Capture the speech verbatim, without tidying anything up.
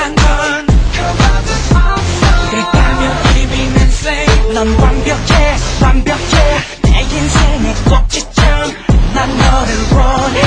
한 건 그렇다면 Living insane 넌 완벽해 완벽해 내 인생의 꼭지점 난 너를 원해